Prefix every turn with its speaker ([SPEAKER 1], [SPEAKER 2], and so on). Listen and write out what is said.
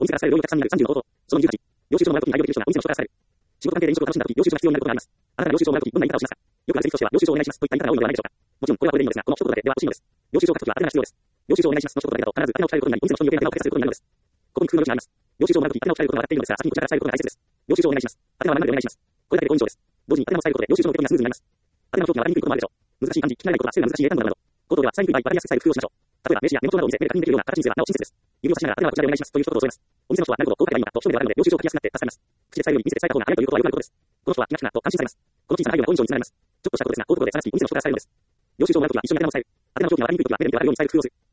[SPEAKER 1] お店から伝える量にお客さんになる30の方法。その28、領収書のもらうときに内容的なお店の紹介がされる。仕事関係で飲食を楽しんだとき、領収書が必要になることがあります。あなたが領収書をもらうとき、どんな言い方をしますか？よくあるセリフとしては、領収書をお願いしますといった言い方が多いのではないでしょうか。もちろん、これはこれでいいのですが、この一言だけでは惜しいのです。領収書を書くときはあれが必要です。領収書をお願いしますの一言だけだと、必ず頭を鍛えることになり、お店の人に余計な手間をかけさせることになるのです。ここに工夫の余地があります。領収書をもらうとき、頭を鍛えることが分かっているのですが、先にこちらから伝えることが大切です。領収書をお願いします。頭は生でお願いします。これだけで5以上です。同時に頭を伝えることで、領収書の受け取りがスムーズになります。頭の表記が分かりにくいこともあるでしょう。難しい漢字、聞き慣れない言葉、背が難しい英単語など。口頭では伝えにくい場合、分かりやすく伝える工夫をしましょう。例えば、名刺やメモ帳などを見せ、目で確認できるような形にすればなお親切です。指を差しながら、頭はこちらでお願いしますという一言を添えます。お店の人は、なるほど、こう書けばいいのかと一目でわかるので、領収書を書きやすくなって助かります。口で伝えるより店で伝えた方が早いということはよくあることです。この人は気が利くなと感心されます。この小さな配慮が好印象につながります。ちょっとしたことですが、こういうことで正しくお店の人から伝えるのです。領収書をもらうときは一緒に頭を伝える。頭の表記がわかりにくいときは目で見てわかるように伝える工夫をする。